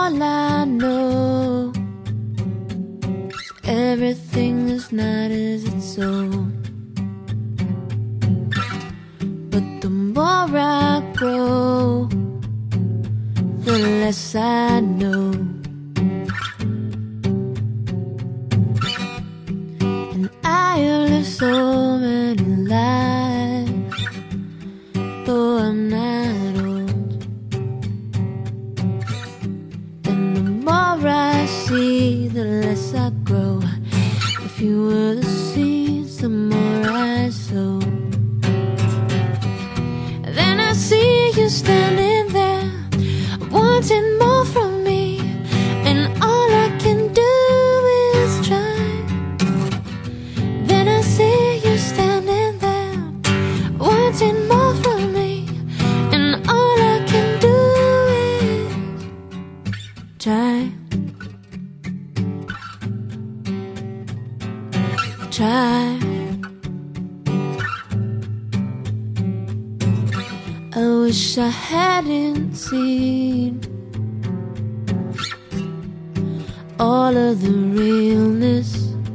all I know. Everything is not as it's so. But the more I grow, the less I know. And I have lived so many lives, though I'm not old. And the more I see, the less I grow. If you were the seeds, the more I sow. Then I see you standing there, wanting more from me, and all I can do is try. Then I see you standing there, wanting more from me, and all I can do is try. Try. I wish I hadn't seen all of the realness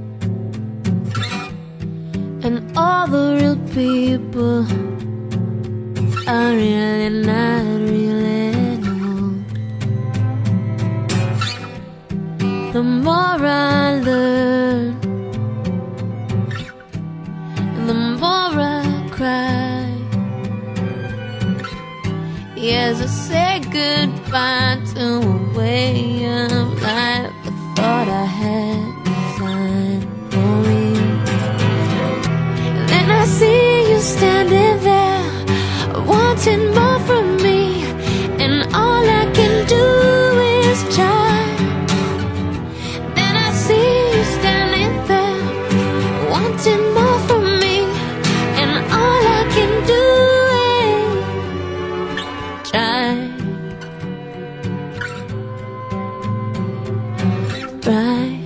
and all the real people are really not real at all. The more I learn, the more I cry. Yes, I say goodbye to a way of life I thought I had designed for me. Then I see you standing there, wanting more from me, and all I can do is try. Then I see you standing there, wanting more from me, and all I can do is try. Right.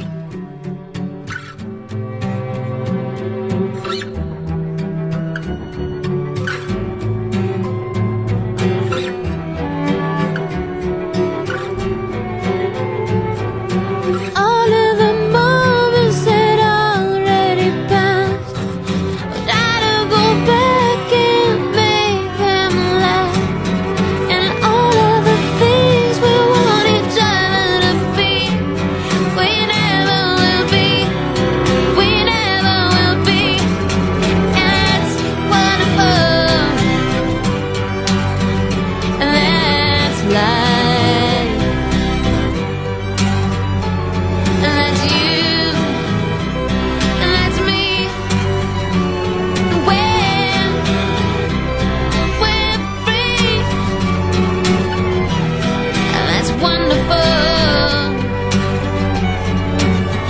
All of the moments that already passed, I'd rather go back and make them last. And all of the things we want each other to be, we never will be, we never will be. And that's wonderful, and that's life, and that's you, and that's me. When we're free, and that's wonderful,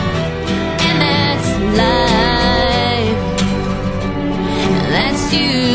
and that's life, and that's you.